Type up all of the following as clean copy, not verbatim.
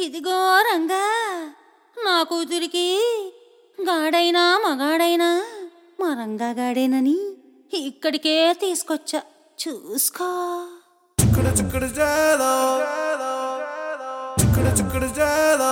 ఇదిగో రంగా, నా కూతురికి గాడైనా మగాడైనా మా రంగా గాడేనని ఇక్కడికే తీసుకొచ్చా, చూసుకో. చిక్కుడు చిక్కుడు జాలో చిక్కుడు చిక్కుడు జాలో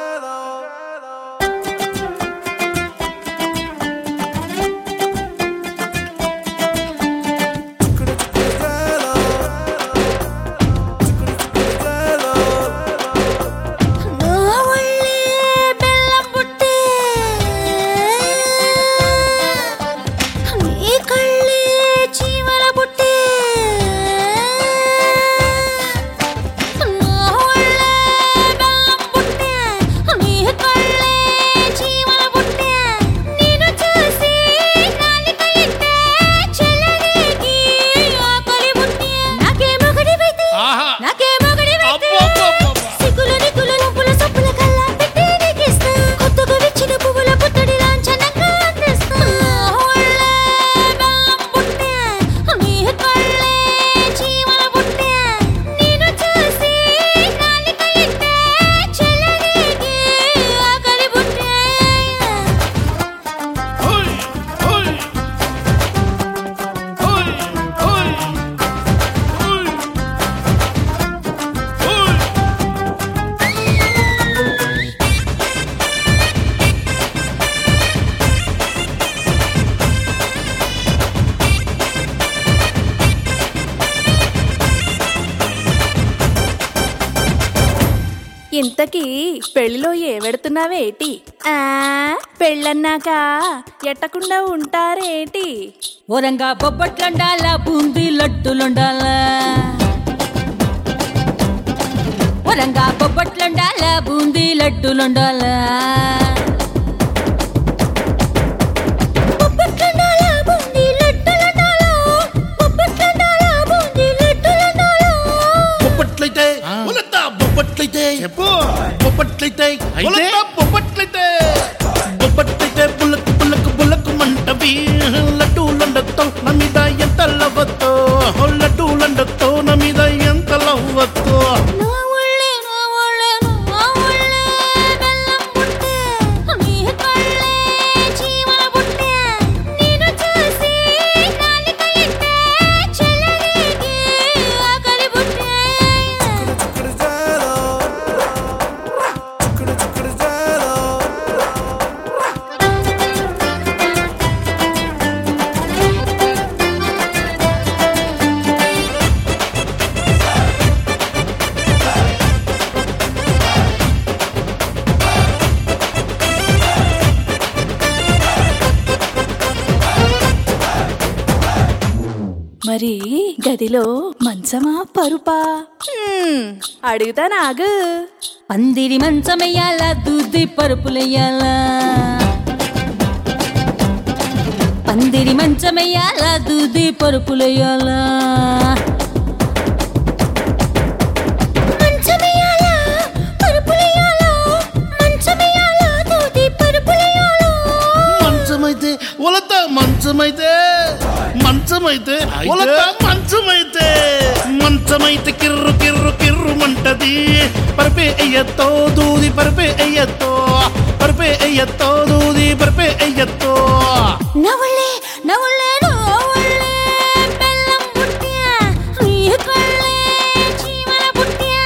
ఇంతకీ పెళ్లిలో ఏవెడుతున్నావేటి? పెళ్ళన్నాక ఎట్టకుండా ఉంటారేటి? ఓరంగా బొబ్బట్లుండాలా, బూందీ లడ్డులుండాలా, ఓరంగా బొబ్బట్లుండాలా, బూందీ లడ్డులుండాలా, బొబ్బట్లయితే బొబ్బట్లయితే బుల్లకు బుల్లకు బుల్లకు మంటవి లడ్డూలండతో నా మీద ఎంత లవ్వతో, లడ్డూలండతో నా మీద ఎంత లవ్వతో. మరి గదిలో మంచమా పరుపా? అడుగుతా నాగు. పందిరి మంచమయ్యాలా, దూది పరుపులయ్యాలా, పందిరి మంచమయ్యాలా, దూది పరుపులయ్యాలా, మంచమైతే ఒలతా, మంచమైతే మంచమైతే ఒలతా, మంచమైతే మంచమైతే కిర్రు కిర్రు కిర్రు మంటది, పరపే అయ్యతో దూది పరపే అయ్యతో, పరపే అయ్యతో దూది పరపే అయ్యతో. నవళ్ళే నవళ్ళే నవళ్ళే బెల్లం పుట్ట్యా, నీ కళ్ళే జీవన పుట్ట్యా.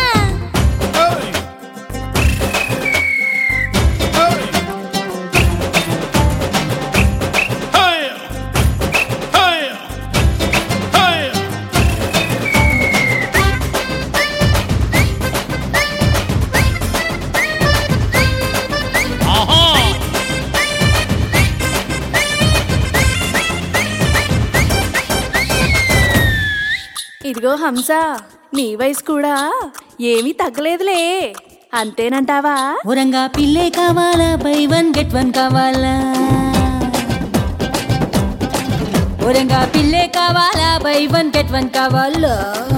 ఇదిగో హంస, నీ వయసు కూడా ఏమీ తగ్గలేదులే, అంతేనంటావా? ఓరంగా పిల్లే కావాలా, బై వన్ గెట్ వన్ కావాలా, ఓరంగా పిల్లే కావాలా, బై వన్ గెట్ వన్ కావాలా,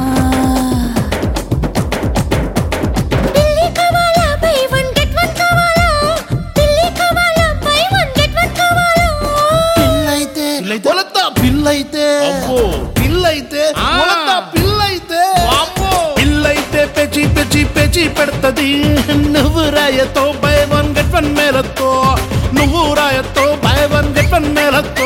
పిల్లి కావాలా, బై వన్ గెట్ వన్ కావాలా, పిల్లి కావాలా, బై వన్ గెట్ వన్ కావాలా. పిల్లైతే ఒలతా, పిల్లైతే పిల్లైతే ఒలతా, పిల్లైతే పెచి పెచి పెచి పెడతది నువ్వు రాయతో బై వన్ గెట్ వన్ మేలతో నువ్వు రాయతో బై వన్ గెట్ వన్ మేలతో